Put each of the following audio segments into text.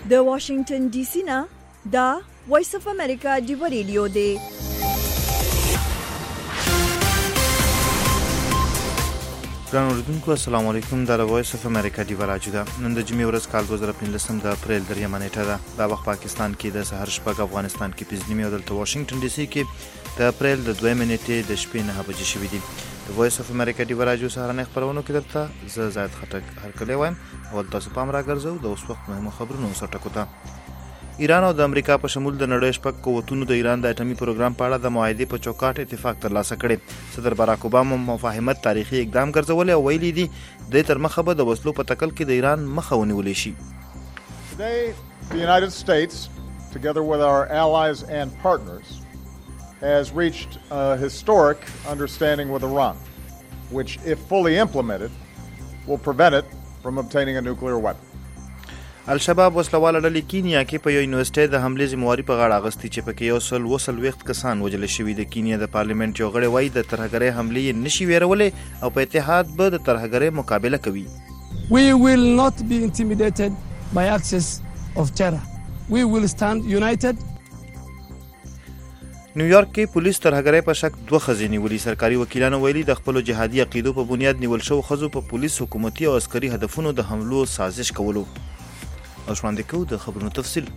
د واشنگټن ډي سي نه دا وایس اف امریکا دی ریډیو دی. ګران اوریدونکو السلام علیکم. دا وایس اف امریکا دی راډیو ده. نن د جمعې ورځ کال 2015 د اپریل 3 نیټه ده. دا وخت پاکستان کې د سحر شپږ، افغانستان کې 5 او دلته واشنگټن ډي سي کې د اپریل د 2 نیټې د شپې 9 بجې شوې دي. د وایس اف امریکا دی راډیو سهارنې خبرونو کې درته زه زاید خټک هرکلی وایم. اول تاسو پام راګرځو د اوس وخت مهمو خبرونو سره ټکو ته. ایران او د امریکا په شمول د نړۍ شپږ قوتونو د ایران د اټومي پروګرام په اړه د معاهدې په چوکاټ اتفاق ترلاسه کړی. صدر باراک اوباما مفاهمت تاریخي اقدام ګرځولې او ویلي دي د تر مخه به د وسلو په تکل کې د ایران مخه ونیولې شي. Today, the United States, together with our allies and partners, has reached a historic understanding with Iran, which, if fully implemented, will prevent it from obtaining a nuclear weapon. الشباب وسلواله ډلې کینیا کې په یو یونیورسيټي د حملې ذمہواري په غاړه اغستې چې پکې یو سل وسل وخت کسان وژل شوي. د کینیا د پارلیمنت یو غړی وایي د ترهګرۍ حملې نشي ویرولې او په اتحاد به د ترهګرۍ مقابله کوي. We will not be intimidated by acts of terror. We will stand united. نیویارک کې پولیس ترهګرۍ په شک 2 ښځې نیولې. سرکاري وکیلانو ویلي د خپل جهادي عقیدو په بنیاد نیول شو ښځو په پولیس، حکومتي او عسکري هدفونو د حملو سازش کولو. او شواندې کو د خبرونو تفصیل.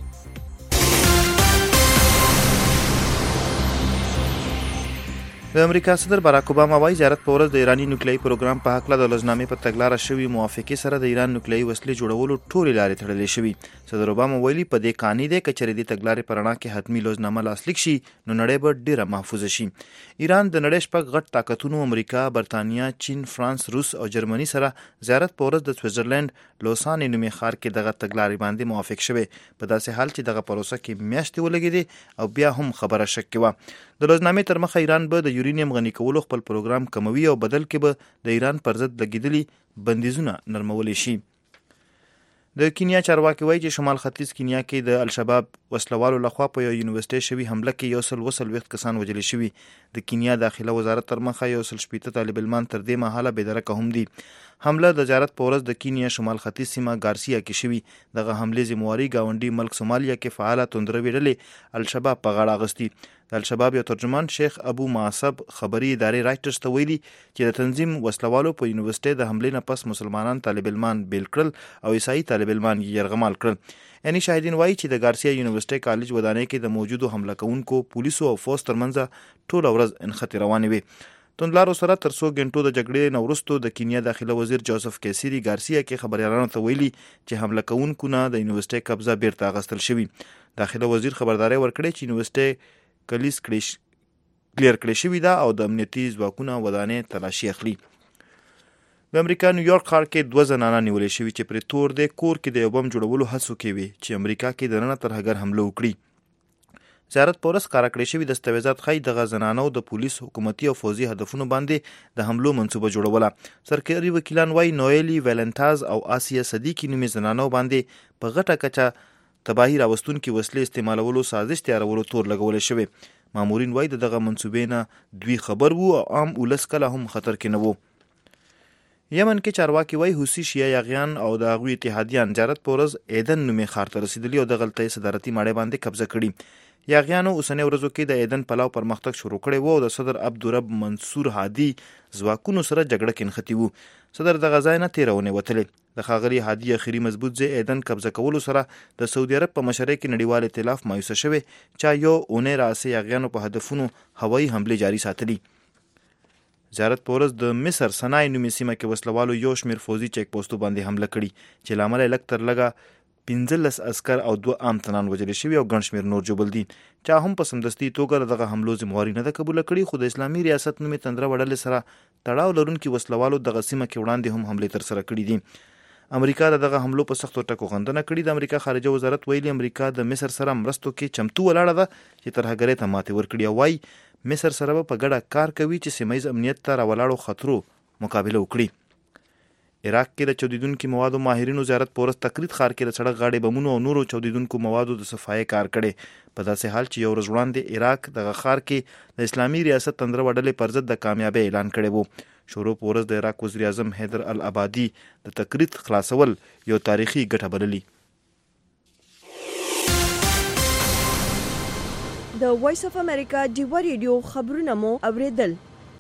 د امریکا صدر باراک اوباما وايي زیارت په ورځ د ایرانی نوکلیایي پروګرام په حق له د لجنامې په تګلاره شوی موافقې سره د ایران نوکلیایي وسلې جوړولو ټولې لارې تړلې شوي. صدر اوباما ویلي په دې قانوني دی که چېرې د تګلارې په رڼا کې حتمي لجنامه لاسلیک شي نو نړۍ به ډیره محفوظه شي. ایران د نړۍ شپږ غټ طاقتونو امریکا، برتانیا، چین، فرانس، روس او جرمني سره زیارت په ورځ د سویټزرلند لوسان نومي ښار کې دغه تګلارې باندې موافق شوی. په داسې حال چې دغه پروسه کې میاشتې ولګېدې او بیا هم خبره شک کې وه. د لجنامې تر مخه ایران به د یورینیم غني کولو خپل پروګرام کموي او بدل کې به د ایران پر ضد لګېدلي بندیزونه نرمولی شي. د کینیا چارواکي وایي چې شمال ختیځ کینیا کې د الشباب وسلوالو لخوا په یو یونیورسيټي شوي حمله کې یو سل وسل وخت کسان وژل شوي. د کینیا داخله وزارت تر مخه یو سل شپېته طالب علمان تر دې مهاله بېدرکه هم دي. حمله د زیارت په ورځ د کینیا شمال ختیځ سیمه ګارسیا کې شوي. دغه حملې ذمہواري ګاونډي ملک سومالیا کې فعاله توندروي ډلې الشباب په غاړه اغستې. د الشباب یو ترجمان شیخ ابو معصب خبري ادارې رایټرز ته ویلي چې د تنظیم وسلوالو په یونیورسيټي د حملې نه پس مسلمانان طالب علمان بیل کړل او عیسائی طالب علمان یې یرغمال کړل. یعنی شاهدین وایي چې د ګارسیا یونیورسيټي کالج ودانۍ کې د موجودو حمله کوونکو پولیسو او فوز ترمنځ ټوله ورځ انخطې روانې وي. توندلارو سره تر 100 غنټو د جګړې نه وروسته د کینیا داخله وزیر جوزف کیسری ګارسیا کې خبريالانو ته ویلي چې حمله کوونکو نه د یونیورسيټي قبضه بیرته اخیستل شوی. داخله وزیر خبرداري ورکړي چې یونیورسيټي کلیس کلیر کړی شوی ده او د امنیتي ځواکونه ودانۍ تلاشي اخلي. د امریکا نیویارک ښار کې 2 زنانه نیولې شوي چې پرې تور دی کور کې د یو بم جوړولو هڅو کوي چې امریکا کې دننه ترهګر حمله وکړي. زیارت په ورځ ښکاره کړی شوي دستاویزات ښایي دغه زنانو د پولیس، حکومتي او فوزي هدفونو باندې د حملو منصوبه جوړوله. سرکاري وکیلان وایي نویلی ویلنتاز او آسیا صدیقي نومې زنانو باندې په غټه کچه تباهي راوستونکي وسلې استعمالولو سازش تیارولو تور لګولی شوی. مامورین وایي دغه منصوبې نه دوی خبر وو او عام ولس کله هم خطر کې نه وو. یمن کې چارواکي وایي حوثي شیعه یاغیان او د هغوی اتحادیان زیارت په ورځ ایدن نومې ښار ته رسېدلي او دغلته یې صدارتي ماڼۍ باندې قبضه کړي. یاغیانو اوسنۍ ورځو کې د ایدن پلاو پرمختګ شروع کړی و او د صدر عبدالرب منصور هادي ځواکونو سره جګړه کې نښتي وو. صدر دغه ځای نه تېرونې وتلې. د ښاغلي هادي اخري مضبوط ځای ایدن قبضه کولو سره د سعودي عرب په مشرۍ کې نړیوال ائتلاف مایوسه شوی چې یو اونۍ راهیسې یاغیانو په هدفونو هوایي حملې جاري ساتلي. زیارت په ورځ د مصر سنای نومې سیمه کې وسلوالو یو شمېر فوزي چیک پوسټو باندې حمله کړي چې له امله یې لږ تر لږه 15 عسکر او 2 عام تنان وژل شوي او ګڼ شمېر نور ژوبل دي. چا هم په سمدستي توګه دغه حملو ذمہواري نه ده قبوله کړې، خو د اسلامي ریاست نومې تندره وډلې سره تړاو لرونکي وسلوالو دغه سیمه کې وړاندې هم حملې ترسره کړي دي. امریکا دغه حملو په سختو ټکو غندنه کړې. د امریکا خارجه وزارت ویلي امریکا د مصر سره مرستو کې چمتو ولاړه ده چې ترهګرۍ ته ماتې ورکړي او وایي مصر سره به په ګډه کار کوي چې سیمه ییز امنیت ته راولاړو خطرو مقابله وکړي. عراق کې د چاودیدونکو موادو ماهرینو زیارت په ورځ تقرید ښار کې د سړک غاړې بمونو او نورو چاودیدونکو موادو د صفایي کار کړی. په داسې حال چې یو ورځ وړاندې عراق دغه ښار کې د اسلامي ریاست تندره وډلې پر ضد د کامیابۍ اعلان کړی وو. شروع په ورځ د عراق وزیر اعظم حیدر العبادي د تقرید خلاصول یو تاریخي ګټه بللي. د وایس اف امریکا ډیوا ریډیو خبرونه مو اوریدل.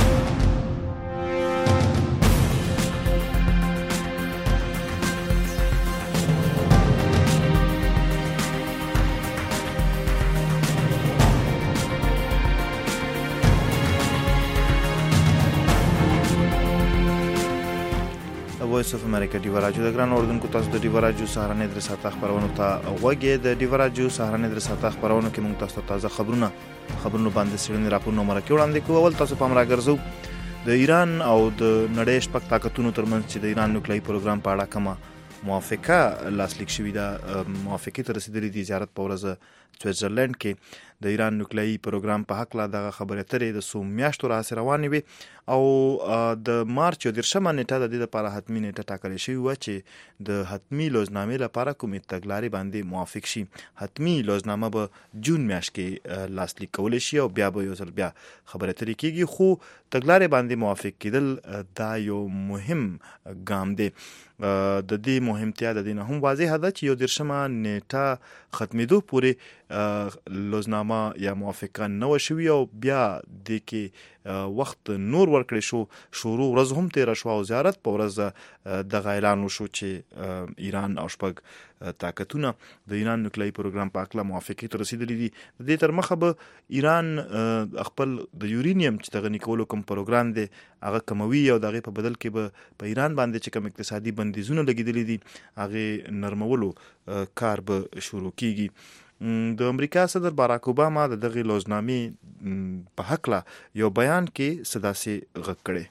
وایس اف امریکا ډیوا راډیو د ګران اوردونکو تاسو د ډیوا راډیو سهارنۍ درې ساعته خبرونه ته غوږی د ډیوا راډیو سهارنۍ درې ساعته خبرونه کې موږ تاسو ته تازه خبرونه باندې سړنی راپورونه مرکه وړاندې کوو. اول تاسو پام راګرځو د ایران او د نړۍ شپږ طاقتونو ترمنځ چې د ایران نوکلي پروګرام په اړه کومه موافقه لاسلیک شوې ده. موافقه ته رسیدلې دي زیارت په ورځ سویټزرلند کې د ایران نوکلي پروګرام په حق لا دغه خبرې اترې د څو میاشتو راهیسې روانې وي او د مارچ 13 نیټه د دې لپاره حتمي نیټه ټاکلې شوې وه چې د حتمي لوزنامې لپاره کومې تګلارې باندې موافق شي. حتمي لوزنامه به جون میاشت کې لاسلیک کولی شي او بیا به یو ځل بیا خبرې اترې کېږي، خو تګلارې باندې موافق کېدل دا یو مهم ګام دی. د دې مهمتیا د دې نه هم واضحه ده چې 13 نیټه ختمېدو پورې لوزنامه یا موافقه نه وه شوې او بیا د کې وخت نور ورکړی شو. شروع ورځ هم تیره شوه او زیارت په ورځ دغه اعلان وشو چې ایران او شپږ طاقتونه د ایران نوکلي پروګرام په اړه موافقې ته رسیدلي دي. د دې تر مخه به ایران خپل د یورینیم چې د غني کولو کوم پروګرام دی هغه کموي او دغه په بدل کې به په ایران باندې چې کوم اقتصادي بندیزونه لګیدلي دي هغه نرمولو کار به شروع کیږي. د امریکا صدر باراک اوباما د دغه لوزنامې په حق لا یو بیان کې صداسې غږ کړي.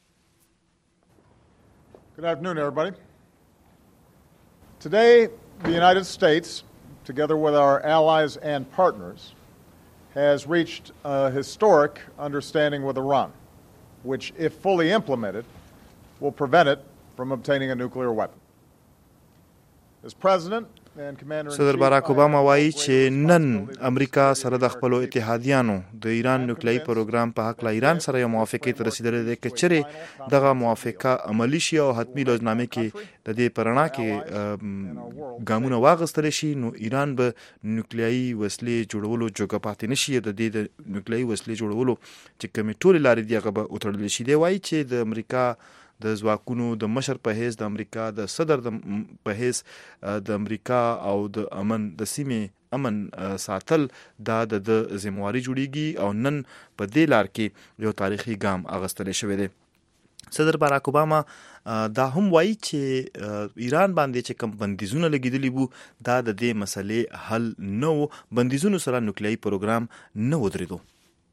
Good afternoon, everybody. Today, the United States, together with our allies and partners, has reached a historic understanding with Iran, which, if fully implemented, will prevent it from obtaining a nuclear weapon. As President and Commander-in-Chief, صدر باراک اوباما وایي چې نن امریکا سره د خپلو اتحادیانو د ایران نوکلي پروګرام په حق لا ایران سره یو موافقه ته رسیدلې ده چې چیرې دغه موافقه عملی شي او حتمی لوزنامې کې د دې پرنا کې ګامونه واغستل شي نو ایران به نوکلیایي وسلې جوړولو جوګه پاتې نشي. د دې د نوکلیایي وسلې جوړولو چې کومې ټولې لارې دی هغه به وتړل شي. دی وایي چې د امریکا د ځواکونو د مشر په حیث د امریکا د صدر په حیث د امریکا او د امن د سیمې امن ساتل دا د ذمہواری جوړیږي او نن په دې لار کې یو تاریخي ګام اغستل شوی دی. صدر باراک اوباما دا هم وایي چې ایران باندې چې کوم بندیزونه لګیدلي وو دا د دې مسلې حل نه و. بندیزونو سره نوکلیایي پروګرام نه ودرېدو.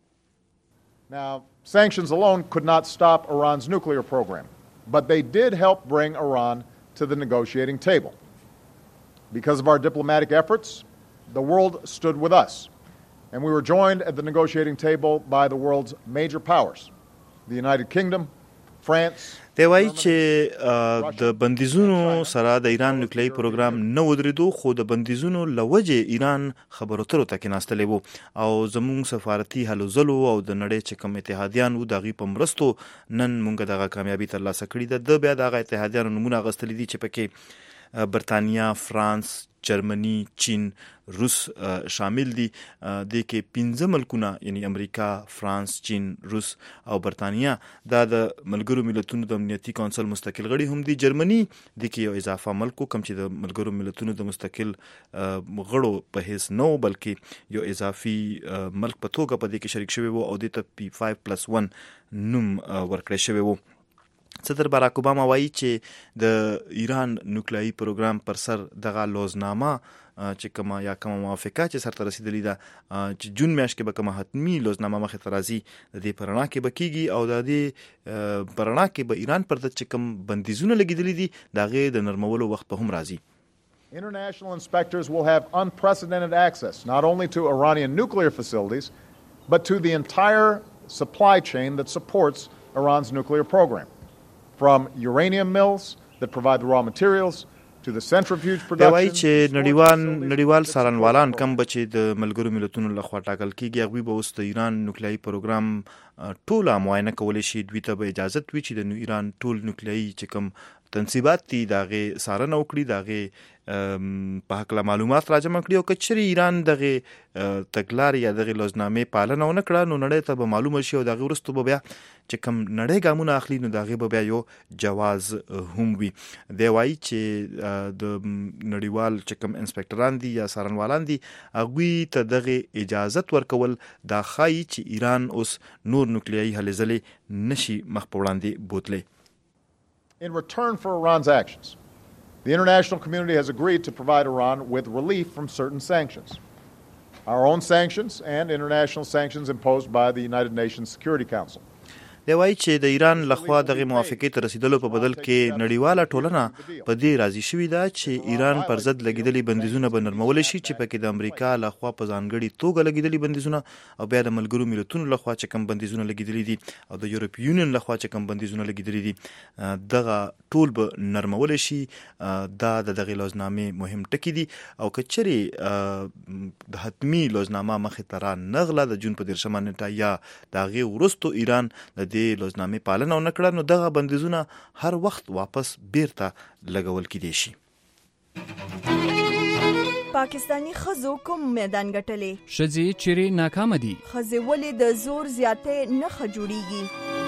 Now, sanctions alone could not stop Iran's nuclear program, but they did help bring Iran to the negotiating table. Because of our diplomatic efforts, the world stood with us, and we were joined at the negotiating table by the world's major powers, the United Kingdom, France. دی وایي چې د بندیزونو سره د ایران نوکلي پروګرام نه ودرېدو خو د بندیزونو له وجې ایران خبرو اترو ته کېناستلی وو او زموږ سفارتي هلو ځلو او د نړۍ چې کوم اتحادیان وو د هغوی په مرستو نن موږ دغه کامیابي ترلاسه کړې ده. د بیا د هغه اتحادیانو نومونه اخیستلي دي چې پکې برطانیا، فرانس، جرمني، چین، روس شامل دي. د کې 15 ملکونه یعنی امریکا، فرانس، چین، روس او برطانیا دا د ملګرو ملتونو د امنیتي کونسل مستقل غړي هم دي. جرمني د کې یو اضافه ملک کوم چې د ملګرو ملتونو د مستقل غړو په حیث نه بلکې یو اضافي ملک په توګه په دې کې شریک شوی وو او د ته P5+1 نوم ورکړی شوی وو. صدر باراک اوباما وایي چې د ایران نوکلیایي پروګرام پر سر دغه لوزنامه چې کومه یا کومه موافقه چې سرته رسیدلې ده چې جون میاشت کې به کومه حتمي لوزنامه مخې ته راځي د دې په رڼا کې به کېږي او د دې په رڼا کې به ایران پر چې کوم بندیزونه لګېدلي دي د هغې د نرمولو وخت به هم راځي. International inspectors will have unprecedented access not only to Iranian nuclear facilities but to the entire supply chain that supports Iran's nuclear program. From uranium mills that provide the raw materials to the centrifuge production. وایي چې نړیوال څارنوالان کوم به چې د ملګرو ملتونو لخوا ټاکل کېږي هغوی به اوس د ایران نوکلیایي پروګرام ټوله معاینه کولی شي. دوی ته به اجازت وي چې د ایران ټول نوکلیایي چې کوم تنصیبات دي د هغې څارنه وکړي، د هغې په هکله معلومات راجمع کړي، او که چېرې ایران دغې تګلارې یا دغې لوزنامې پالنه ونه کړه نو نړۍ ته به معلومه شي، او د هغې وروسته به بیا چې کوم نړۍ ګامونه اخلي نو د هغې به بیا یو جواز هم وي. دی وایي چې د نړیوال چې کوم انسپکټران دي یا څارنوالان دي هغوی ته دغې اجازت ورکول دا ښایي چې ایران اوس نور نوکلیایي هلې ځلې نشي مخ په وړاندې بوتلی. In return for Iran's actions, the international community has agreed to provide Iran with relief from certain sanctions. Our own sanctions and international sanctions imposed by the United Nations Security Council. دی وایي چې د ایران لخوا دغه موافقې ته رسیدلو په بدل کې نړیواله ټولنه په دې راضي شوې ده چې ایران پر ضد لګېدلي بندیزونه به نرمولی شي، چې پکې د امریکا لخوا په ځانګړې توګه لګېدلي بندیزونه او بیا د ملګرو ملتونو لخوا چې کوم بندیزونه لګېدلي دي او د یورپ یونین لخوا چې کوم بندیزونه لګېدلي دي دغه ټول به نرمولی شي. دا د دغې لوزنامې مهم ټکي دي، او که چېرې د حتمي لوزنامه مخې ته را نغله د جون په 13 نیټه یا د هغې وروستو ایران د دې لوزنامې پالنه ونه کړه نو دغه بندیزونه هر وخت واپس بیرته لګول کېدای شي. پاکستانی ښځو کوم میدان ګټلی؟ ښځې چیرې ناکامه دي؟ ښځې ولې د زور زیاتې نښه جوړیږي؟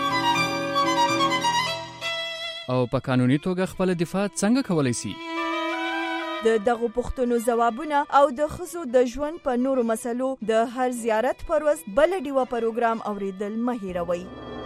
او په قانوني توګه خپل دفاع څنګه کولی شي؟ د دغو پوښتنو ځوابونه او د ښځو د ژوند په نورو مسلو د هر زیارت پر ورځ بله ډیوه پروګرام اوریدل مه هیروئ.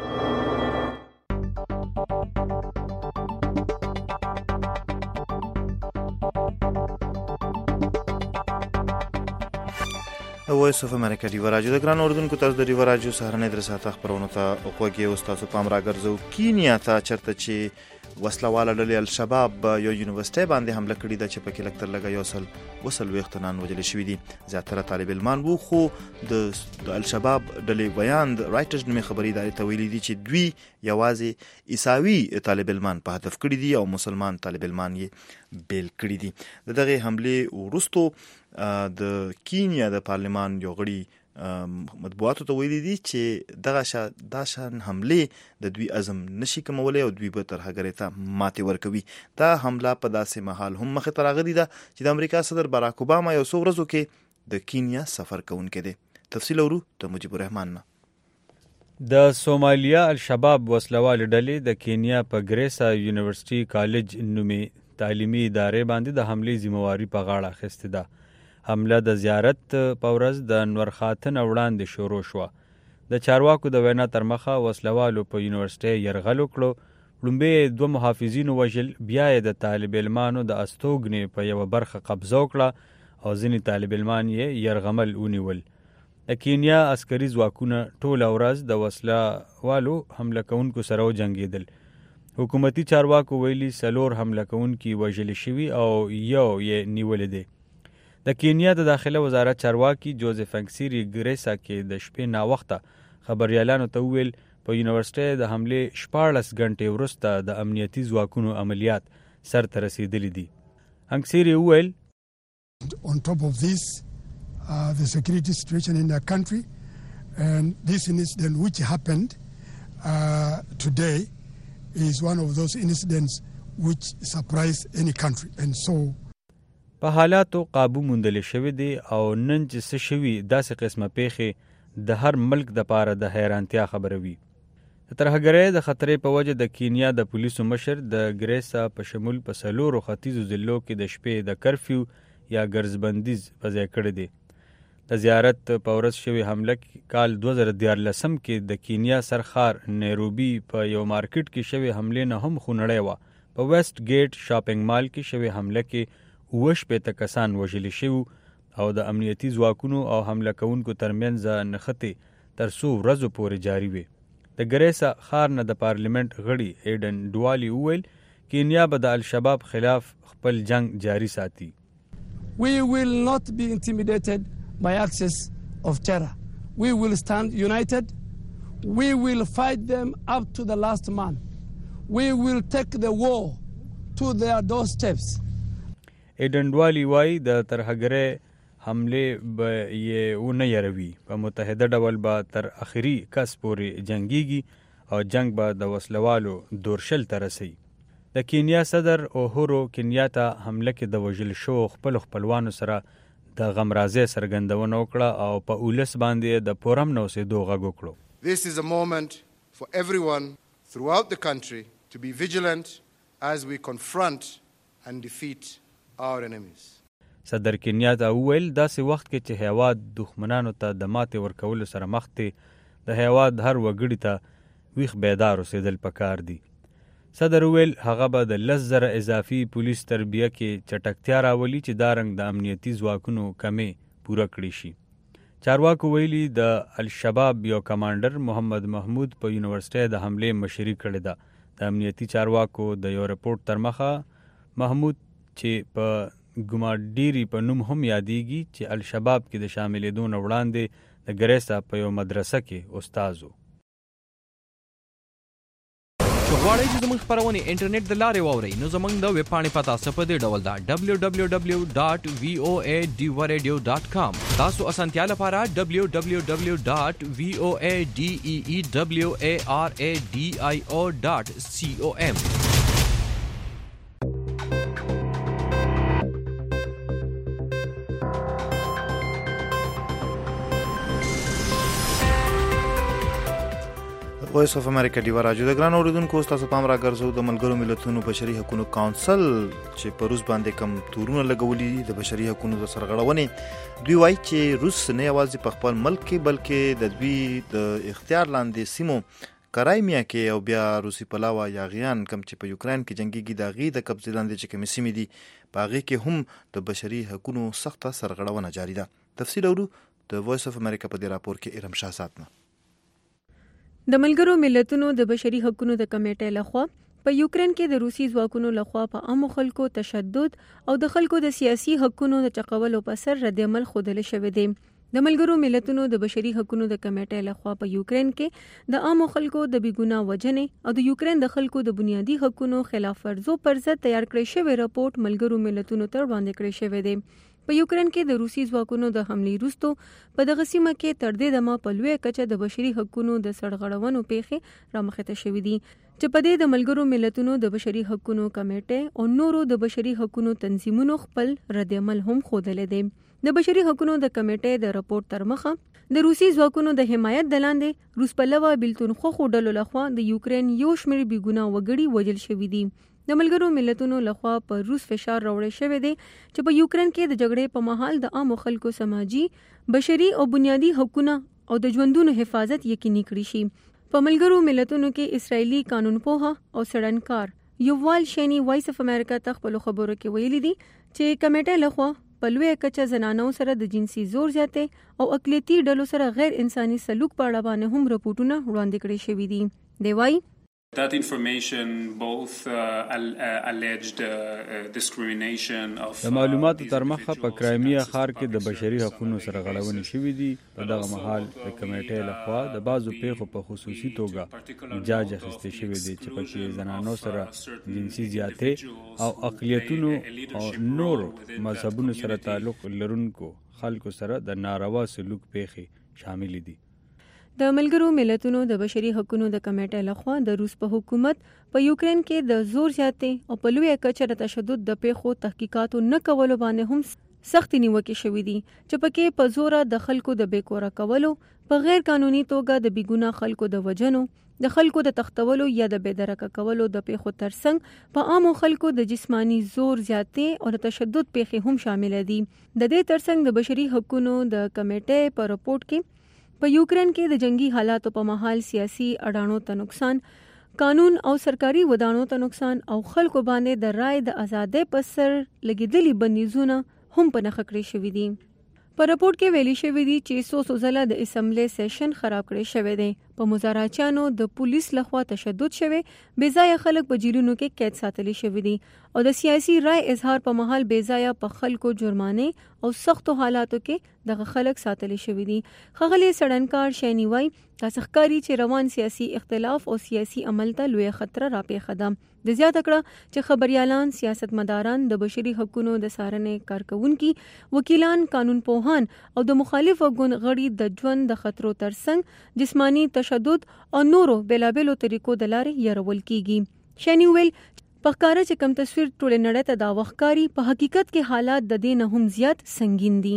وایس اف امریکا ډیوه راډیو د ګران اردوونکو تاسو د ډیوه راډیو سهارنۍ 3 ساعته خپرونو ته غوږ یې اوس تاسو پام راګرځو. کینیا ته چېرته چې وسلواله ډلې الشباب یو یونیورسټۍ باندې حمله کړې ده چې پکې لږ تر لږه 120 تنان وژل شوي دي. زیاتره طالب علمان وو، خو د الشباب ډلې بیان د رایټرز نومې خبري ادارې ته ویلي دي چې دوی یوازې عیساوي طالب علمان په هدف کړي دي او مسلمان طالب علمان یې بیل کړي دي. د دغې حملې وروستو د کینیا د پارلمان یو غړي مطبوعاتو ته ویلي دي چې دا شان حملې د دوی عزم نشي کمولی او دوی به ترهګرۍ ته ماتې ورکوي. دا حمله په داسې مهال هم مخې ته راغلې ده چې د امریکا صدر باراک اوباما یو څو ورځو کې د کینیا سفر کوونکی دی. تفصیل اورو د مجيب الرحمن نه. د سومالیا الشباب وسلوال ډلې د کینیا په ګریسا یونیورسيټي کالج نومي تعلیمي ادارې باندې د حملې ذمہواری په غاړه اخیستې ده. حمله د زیارت په ورځ د نورخاتن وړاندې شروع شوه. د چارواکو د وینا تر مخه وسلوالو په یونیورسيټي یرغل وکړو. لومبې 2 محافظینو وژل، بیا یې د طالب علمانو د استوګنې په یوه برخه قبضه وکړه او ځینې طالب علمان یې یرغمل ونیول. د کینیا عسکري ځواکونه ټوله ورځ د وسله والو حمله کوونکو سره وجنګېدل. حکومتي چارواکو ویلي 4 حمله کوونکي وژل شوي او یو یې نیولی دی. د کینیا د داخله وزارت چارواکي جوزف انکسیری ګریسا کې د شپې ناوخته خبريالانو ته ویل په یونیورسيټي د حملې 14 غنټې وروسته د امنیتي ځواکونو عملیات سر ته رسیدلي دي. انکسیری ویل On top of this, the security situation in the country and this incident which happened today is one of those incidents which surprise any country and so په حالاتو قابو موندل شوی دی او نن چې څه شوي داسې قسمه پیښې د هر ملک د پاره د حیرانتیا خبره وي. د ترهګرۍ د خطرې په وجه د کینیا د پولیسو مشر د ګریسا په شمول په 4 ختیځو ضلعو کې د شپې د کرفیو یا ګرځبندیز په ځای کړی دی. د زیارت په ورځ شوی حمله کال 2014 کې د کینیا سرخار نیروبي په یو مارکیټ کې شوی حملې نه هم خونړی وه. په ویسټ ګیټ شاپینګ مال کې شوی حمله کې 80 کسان وژل شوي او د امنیتي ځواکونو او حمله کوونکو ترمنځ نښتې تر څو ورځو پورې جاري وي. د ګریسا ښار نه د پارلیمنت غړي ایډن ډوالي وویل کینیا به د الشباب خلاف خپل جنگ جاری ساتي. We will not be intimidated by acts of terror. We will stand united. We will fight them up to the last man. We will take the war to their doorsteps. ایډن ډوالي وایي د ترهګرۍ حمله به یې ونه یروي، په متحده ډول به تر اخري کس پورې جنگيږي او جنگ به د وسلوالو دورشل ته رسي. د کینیا صدر اوهورو کنیاتا حمله کې د وژل شو خپلوانو سره د غمرازۍ څرګندونه وکړه او په اولس باندې د پورم نو سه دوغه وکړو. This is a moment for everyone throughout the country to be vigilant as we confront and defeat our enemies. صدر کنیاتا وویل داسې وخت کې چې هیواد دښمنانو ته د ماتې ورکولو سره مخ دی، د هیواد هر وګړي ته ویښ بیدار اوسېدل پکار دي. صدر وویل هغه به د 10,000 اضافي پولیس تربیه کې چټکتیا راولي چې دا رنګ د امنیتي ځواکونو کمې پوره کړي شي. چارواکو ویلي د الشباب یو کمانډر محمد محمود په یونیورسيټي د حمله مشري کړې ده. د امنیتي چارواکو د یو رپورت تر مخه محمود چې په ګماډيري په نوم هم یادېږي چې الشباب کې د شاملېدو نه وړاندې د ګریسا په یو مدرسه کې استاد و. غواړئ چې زموږ خپرونې انټرنیټ د لارې واورئ نو زموږ د ویب پاڼې پته څه په دې ډول ده www.voadeewaradio.com. تاسو اسانتیا لپاره www.voadeewaradio.com. وایس اف امریکا دی راجو د ګران اوریدونکو تاسو پام را ګرځو د ملګرو ملتونو بشري حقوقو کونسل چې په روس باندې کم تورونه لګولي د بشري حقوقو د سرغړونې دوی وایي چې روس نه یوازې په خپل ملک کې بلکې د دوی د اختیار لاندې سیمو کرایمیا کې او بیا روسي پلاوا یاغیان کم چې په یوکرين کې جنگيږي داغي د قبضې لاندې چې کوم سیمې دي باغې کې هم د بشري حقوقو سخته سرغړونه جاری ده. تفصیل اورو د وایس اف امریکا په دې راپور کې ارم شاه ساتنه. د ملګرو ملتونو د بشري حقوقو د کمیټې لخوا په یوکرين کې د روسي ځواکونو لخوا په عامو خلکو تشدد او د خلکو د سیاسي حقوقو د چقولو په سر رد عمل خوده شوی دی. د ملګرو ملتونو د بشري حقوقو د کمیټې لخوا په یوکرين کې د عامو خلکو د بیګناه وجنې او د یوکرين د خلکو د بنیادی حقوقو خلاف ورزو پر ضد تیار کړی شوی راپورټ ملګرو ملتونو ته وړاندې کړی شوی دی. په یوکرين کې د روسي ځواکونو د حملې وروسته په دغه سیمه کې تر دې دمه په لوی کچه د بشري حقوقو د سرغړونو پیښې رامخته شوې دي چې په دې د ملګرو ملتونو د بشري حقوقو کمیټې او نورو د بشري حقوقو تنظیمونو خپل رد عمل هم خوده دي. د بشري حقوقو د کمیټې د راپورټ تر مخه د روسي ځواکونو د حمایت دلاندې روس پلوه بلتونخو ډلو لخوا د یوکرين یو شمېر بیګناه وګړي وژل شوي دي. د ملګرو ملتونو لخوا پر روس فشار راوړی شوی دی چې په یوکرين کې د جګړې په مهال د عامو خلکو سماجی، بشري او بنیادی حقوقونه او د ژوندونو حفاظت یقیني کړي شي. په ملګرو ملتونو کې اسرایلی قانون پوها او سړنکار یووال شینی وایس اف امریکا ته خپل خبرو کې ویلي دي چې کمیټه لخوا په لوی کچه زنانو سره د جنسي زور زیاتې او اقلیتي ډلو سره غیر انساني سلوک په اړه باندې هم راپورټونه وړاندې کړي شوي دي. دی وایي That information both alleged discrimination of د معلوماتو تر مخه په کرایمیا ښار کې د بشري حقوقو سره غړونې شوې دي. په دغه مهال د کمیټې لخوا د بعضو پیښو په خصوصي توګه اجازه اخیستل شوې دي چې پکې زنانو سره جنسي زیاتې او اقلیتونو او نور مذهبونو سره تعلق لرونکو خلکو سره د ناروا سلوک پیښې شامل دي. د ملګرو ملتونو د بشري حقوقو د کمیټې لخوا د روس په حکومت په یوکرين کې د زور زیاتې او په لوی کچه د تشدد د پیښو تحقیقات نه کولو باندې هم سختي نیوکې شوې دي چې پکې په زور د خلکو د بیکوره کولو، په غیر قانوني توګه د بیګناه خلکو د وجنو، د خلکو د تختولو یا د بېدرکه کولو د پیښو ترڅنګ په عامو خلکو د جسمانی زور زیاتې او د تشدد پیښې هم شامل دي. د دې ترڅنګ د بشري حقوقو د کمیټې په راپورټ کې په یوکرين کې د جنگي حالاتو په مهال سیاسي اډانو ته نقصان، قانون او سرکاري ودانو ته نقصان او خلکو باندې د رای د آزادۍ په سر لګیدلي بندیزونه هم په نښه کړی شوي دي. په راپورټ کې ویلي شوی دی چې څو ځله د اسمبلی سیشن خراب کړی شوی دی. په مظاهراتچیانو د پولیس لخوا تشدد شوی، بېځایه خلک په جیلونو کې قید ساتل شوي دي او د سیاسي رای اظهار په مهال بېځایه په خلکو جرمانه او سختو حالاتو کې دغه خلک ساتل شوي دي. ښاغلي سړنکار شینی وایي تاسو ښکاري چې روان سیاسي اختلاف او سیاسي عمل ته لوی خطر راپېښه ده. د زیاته کړه چې خبريالان، سیاستمداران، د بشري حقوقو د څارنې کارکونکي، وکیلان، قانون پوهان او د مخالف ګوند غړي د ژوند د خطرو ترڅنګ جسمانی تشدد او نورو بېلابېلو طریقو د لارې يرول کیږي. شینی ویل په ښکاره چې کوم تصویر ټول نړۍ ته دا وښکاري، په حقیقت کې حالات د دې نه هم زیات سنگین دي.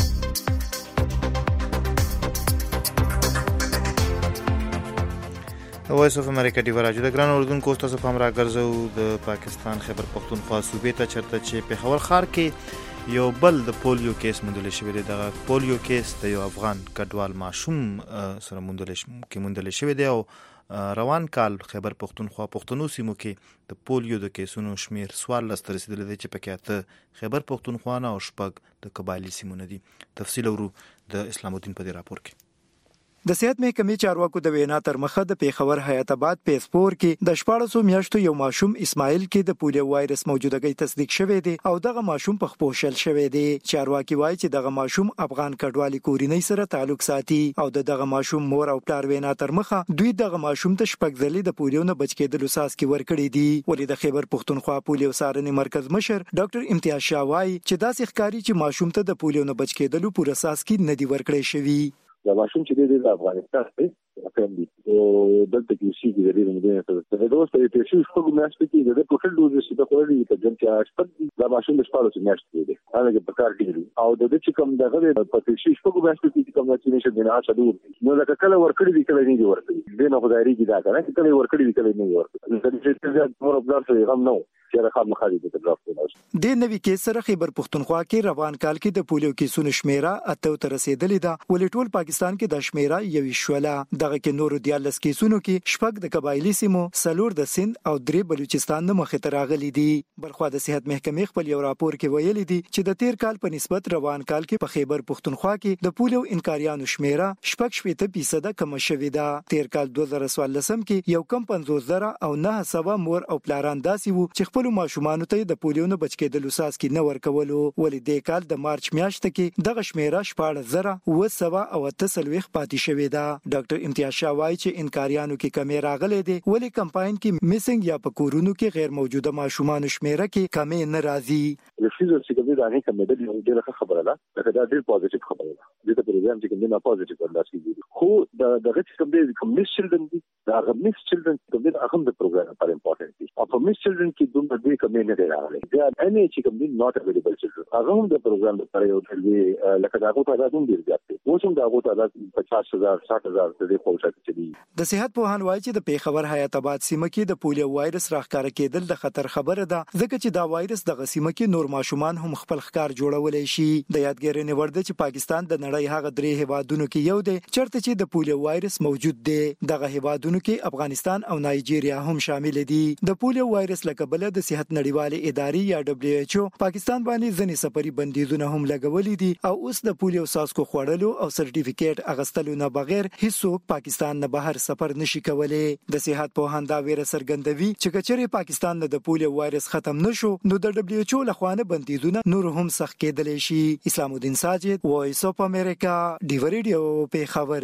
وایس اف امریکا ډیو راجو د ګران اردوونکو تاسو په امر راګرځو د پاکستان خیبر پختونخوا صوبې ته چرته چې په پېښور ښار کې یو بل د پولیو کیس موندل شوی دی. دغه پولیو کیس د یو افغان کډوال ماشوم سره موندل شوی دی او روان کال خیبر پختونخوا پښتنو سیمو کې د پولیو د کیسونو شمیر 14 ته رسیدلی دی چې پکې 8 خیبر پختونخوا نه او 6 د قبایلی سیمونه دي. تفصیل ورو د اسلام الدین په دې راپور کې. د صحت محکمې چارواکو د وینا تر مخه د پیښور حیات آباد پیسپور کې د 14 میاشتو یو ماشوم اسماعیل کې د پولیو وایرس موجودګۍ تصدیق شوی دی او دغه ماشوم په خپل شل شوی دی. چارواکي وایي چې دغه ماشوم افغان کډوالي کورنۍ سره تعلق ساتي او دغه ماشوم مور او پلار وینا تر مخه دوی دغه ماشوم ته شپږ ځلې د پولیو نه بچ کېدلو ساسکي ورکړي دي. ولې د خیبر پختونخوا پولیو څارنې مرکز مشر ډاکټر امتیاز شاه وایي چې داسې ښکاري چې ماشوم ته د پولیو نه بچ کېدلو پوره ساسکي نه دی ورکړی شوی. د ماشوم چې د افغانستان په فهم دي او دلته کې شي د دې مدینه ته د دوست په تشویش په میاشت کې د ټوټل دوز چې د خوري په جن کې اټپد د ماشوم د شپږ میاشتې دی هغه په کار کې او د دې چې کوم دغه په تشویش په میاشت کې کوم چې نشه د نه اصلو نو لکه کله ورکړي دي کله نه دي ورکړي د نه خدایي کې دا کنه کله ورکړي دي کله نه ورکړي د دې چې مور بلار سره غم نو د نوي کیس سره خیبر پختونخوا کې روان کال کې د پولیو کیسونو شمیره 8 ته رسیدلې ده. ولې ټول پاکستان کې د شمیره یو شوله دغه کې نورو 14 کیسونو کې شپږ د قبایلی سیمو، سلور د سند او 3 بلوچستان نه مخې ته راغلي دي. بلخوا د صحت محکمې خپل یو راپور کې ویلي دي چې د 13 کال په نسبت روان کال کې په خیبر پختونخوا کې د پولیو انکاریانو شمیره 6% کم شوې ده. 13 کال 2014 کې یو کم 50,000 او 900 مور او پلاران داسي وو چې خپل ماشومان ته د پولیو نه بچ کېدلو ساسکي نه ورکولو. ولې د کال د مارچ میاشت کې دغه شمیره 14,938 پاتې شوې ده. ډاکټر امتیاز شاه وایي چې انکاریانو کې کمی راغلي دي ولې کمپاین کې میسنګ یا په کورونو کې غیر موجوده ماشومان شمیره کې کمی نه راځي. رفیزو چې کومه دغه کومه د ډیره خبره ده دا ډیر پوزټیو خبره ده. د پروګرام چې کومه پوزټیو ورلاسي دي خو دغه چې کومه مس چلډرن دي دا مس چلډرن کومه هغه د پروګرام لپاره امپورټنت دي او په مس چلډرن کې دومره دې کومه نه راغلي دا اني چې کومه نوٹ اویلیبل چلډرن هغه هم د پروګرام لپاره یو ډېر لکه دا غوټه راځون ډیر زیات دي اوس هم دا غوټه راځي 50,000 60,000 د پوښتنه چي د صحت پوهان وایي چې د پیښور حیات آباد سیمه کې د پولیو وایرس راښکاره کېدل د خطر خبره ده ځکه چې دا وایرس د سیمه کې نور ماشومان هم خپل ښکار جوړولای شي. د یادګاري نورده چې پاکستان د نړۍ هغه درې هیوادونو کې یو دی چرته چې د پولیو وایرس موجود دی. دغه هیوادونو کې افغانستان او نایجیریا هم شامل دي. د پولیو وایرس لکبله د صحت نړیوالې ادارې یا WHO پاکستان باندې ځنې سفري بندیزونه هم لګولې دي او اوس د پولیو ساسکو خوړلو او سرټیفیکیټ اغستلو نه بغیر هیڅوک پاکستان نه بهر سفر نشي کولای. د صحت پوهان دا ویره څرګندوي چې کچېرې پاکستان نه د پولیو وایرس ختم نشو نو د WHO لخوا نه بندیزونه نور هم سخت کېدلی شي. اسلام الدین ساجد، وایس اف امریکا، ډیو ریډیو پیښور.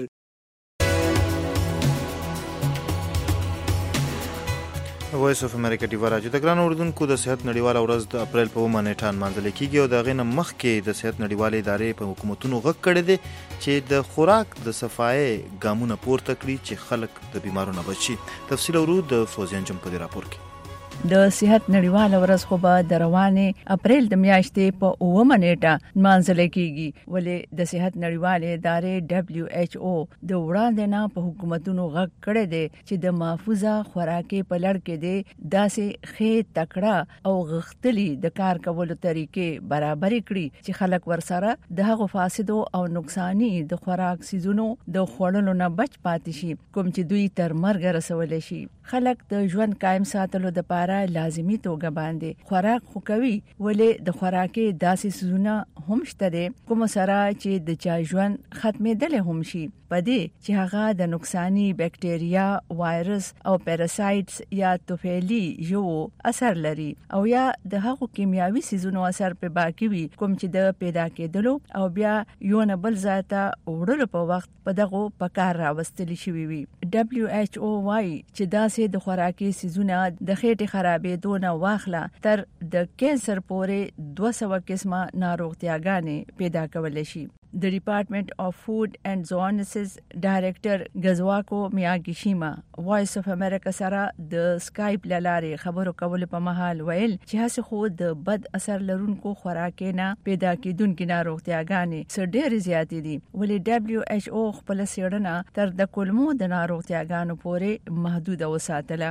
وایس اف امریکا ډیو راجو د ګران اردوونکو د صحت نړیواله ورځ د اپریل په 9 نیټه نمانځل کیږي او د غینه مخکې د صحت نړیواله ادارې په حکومتونو غږ کړی دی چې د خوراک د صفای ګامونه پورته کړي چې خلک د بیمارونو بچي. تفصیل ورو د فوزیان جم په راپور کې. د صحت نړیواله ورځ خو به د روانې اپریل د میاشتې په 9 نیټه نمانځل کیږي ولې د صحت نړیواله ادارې WHO د وړاندې نه په حکومتونو غږ کړی دی چې د محفوظه خوراکي په لړ کې دی داسې خې تکړه او غختلی د کار کولو طریقې برابر کړي چې خلک ورسره د هغو فاسدو او نقصانی د خوراک سيزونو د خوړلو نه بچ پاتې شي کوم چې دوی تر مرګ رسول شي. خلک د ژوند قائم ساتلو د لازمي توګه باندې خوراک خو کوي ولې د خوراکي داسې سيزونه هم شته دي کوم سره چې د چا ژوند ختمېدل هم شي پدې چې هغه د نقصانی بکټریا، وایرس او پیراسایټس یا توفیلی یو اثر لري او یا د هغو کیمیاوي سيزونو اثر په باقی وي کوم چې د پیدا کېدلو او بیا یو نه بل ذاته وړلو په وخت په دغه پکار راوستل شوی وي. WHO وايي چې داسې د خوراکي سيزونه د خېټې خرابېدو نه واخله تر د کینسر پورې 200 قسمه ناروغتیاګانې پیدا کولای شي. د ډپارټمنټ اف فود اینڈ زوانسز ډایریکټر غزواکو میاګیشیما وایس اف امریکا سره د سکایپ لارې خبرو کول په محل ویل چې هڅه خو د بد اثر لرونکو خوراکي نه پیدا کیدونکو ناروغتیاګانې څه ډېر زیاتې دي ولې WHO خپل څېړنه تر د کولمو د ناروغتیاګانو پورې محدوده وساتله.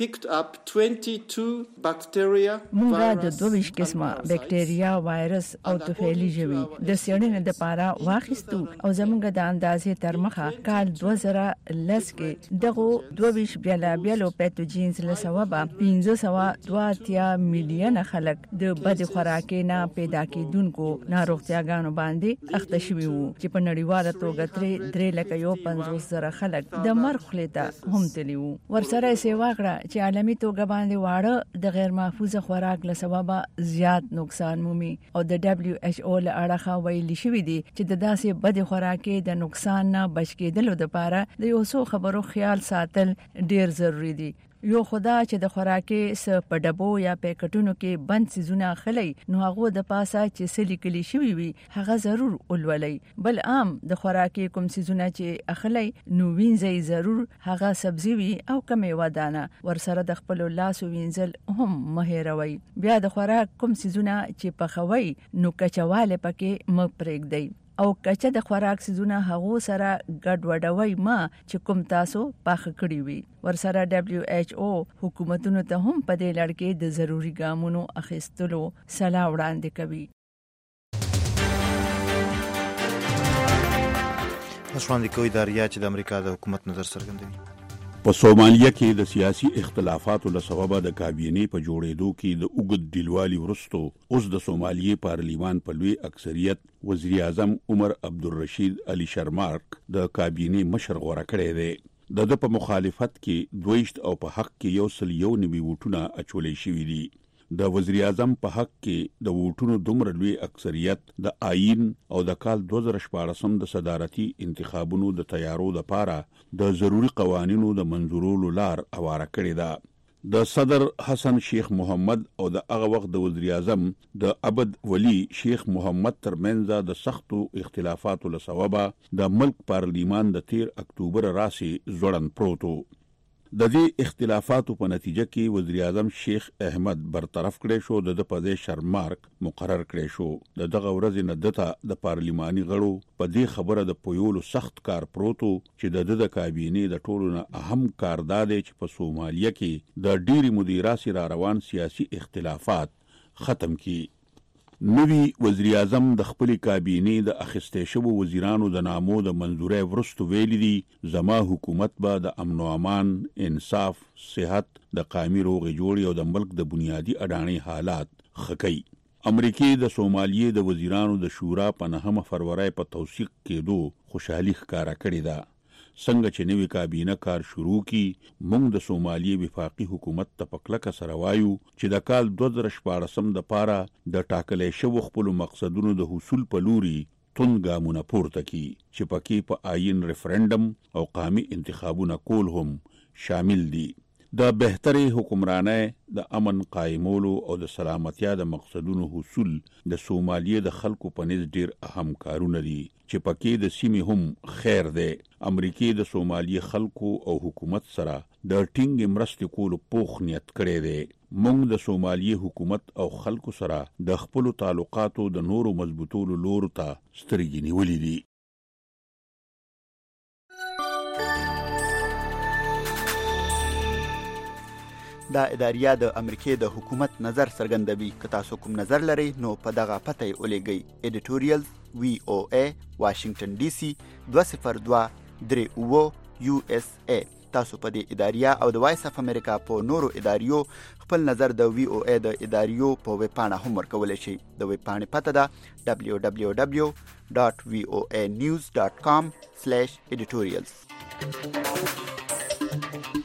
موږ د 22 قسمه بکټریا، وایرس او توفیلی ژوي د څېړنې د واخیستو او زمونږ د اندازې تر مخه کال 2010 کې دغه 22 بیلابیلو پیتوجینز له سببه 532 میلیون خلک د بد خوراکي نه پیدا کیدونکو ناروغتیاګانو باندې اخته شوي وو چې په نړیواله توګه 3,50,000 خلک د مرګ خلیته هم تللی وو. ورسره یې سیواغړه چې عالمي توګه باندې واړه د غیر محفوظه خوراک له سببه زیات نقصان مومي او د WHO له اړخه ویل شوی دی چې د داسې بد خوراکي د نقصان نه بچ کېدلو لپاره د یو څو خبرو خیال ساتل ډیر ضروری دي. یو خدا چې د خوراکي س په ډبو یا پیکټونو کې بند سيزونه خلي نو هغه د پاسه چې سلی کلی شوی وي هغه ضرور ولولي. بل عام د خوراکي کوم سيزونه چې اخلي نو وینځي ضرور هغه سبزي وي او کمې ودانه ورسره د خپل لاس وینځل هم مهیروي. بیا د خوراک کوم سيزونه چې پخوي نو کچواله پکې م پرېږدي او کچه د خوراک سيزونه هغه سره ګډ وډوي ما چې کوم تاسو پاخه کړی وي. ورسره WHO حکومتونو ته هم په دې لړ کې د ضروري ګامونو اخیستلو صلاح وړاندې کوي. وړاندې کوي د ریا چې د امریکا د حکومت نظر څرګندوي. په سومالیا کې د سیاسي اختلافاتو له سببه د کابینې په جوړېدو کې د اوږد ډیلوالي وروسته اوس د سومالیې پارلیمان په لوی اکثریت وزیر اعظم عمر عبدالرشید علي شرمارک د کابینې مشر غوړه کړی دی. د په مخالفت کې 22 او په حق کې 190 ووټونه اچولې شوي دي. د وزیر اعظم په حق کې د ووټونو دومره لوی اکثریت د آئین او د کال 2014 د صدارتي انتخابونو د تیارو لپاره د ضروري قوانینو د منظورولو لار اواره کړې ده. د صدر حسن شیخ محمد او د هغه وخت د وزیر اعظم د عبد ولی شیخ محمد ترمنځ د سختو اختلافاتو له سببه د ملک پارلیمان د 13 اکتوبر راسي ځوړند پروتو. د دې اختلافاتو په نتیجه کې وزیر اعظم شیخ احمد برطرف کړی شو، د په دې شرمارک مقرر کړی شو. دغه ورځ نه دته د پارلیماني غړو په دې خبره د پویولو سخت کار پروتو چې د کابینې د ټولو نه اهم کار دا دی چې په سومالیا کې د ډیری مدیراسي را روان سیاسي اختلافات ختم کړي. نوی وزیر اعظم د خپل کابینې د اخیستې شوو وزیرانو د نامو د منظورۍ ورستو ویلي دي زما حکومت به د امن او امان، انصاف، صحت، د قومي روغې جوړې او د ملک د بنیادی اډانې حالات ښه کوي. امریکای د سومالیې د وزیرانو د شورا په 9 فروری په توثیق کېدو خوشحالي ښکارا کړې ده. څنګه چې نوی کابینه کار شروع کی موږ د سومالیې وفاقي حکومت ته پکلکه سره وایو چې د کال 2014 د پاره د ټاکلې شوو خپل مقصدونو د حصول په لوري تون ګامونه پورته کی چې پکې په آئین ریفرندم او قومي انتخابونه کول هم شامل دي. د بهتري حکمرانۍ، د امن قائمولو او د سلامتیا د مقصدونو حصول د سومالیې د خلکو په نس ډیر اهم کارونه دي چې پکې د سیمې هم خیر دی. امریکای د سومالیې خلکو او حکومت سره د ټینګ مرستې کولو پوخ نیت کړی دی. موږ د سومالیې حکومت او خلکو سره د خپل تعلقاتو د نورو مضبوطولو لور ته سترګې نیولې دي. دا اداریه د امریکای د حکومت نظر څرګندوي. که تاسو کوم نظر لرئ نو په دغه پته یې ولېږئ. ایډیټوریال VOA واشنگټن DC 20238 USA. تاسو په دې اداریه او د وایس اف امریکا په نورو اداریو خپل نظر د وی او ای د اداریو په ویب پاڼه هم ورکولی شئ. د ویب پاڼې پته ده www.voanews.com/editorials.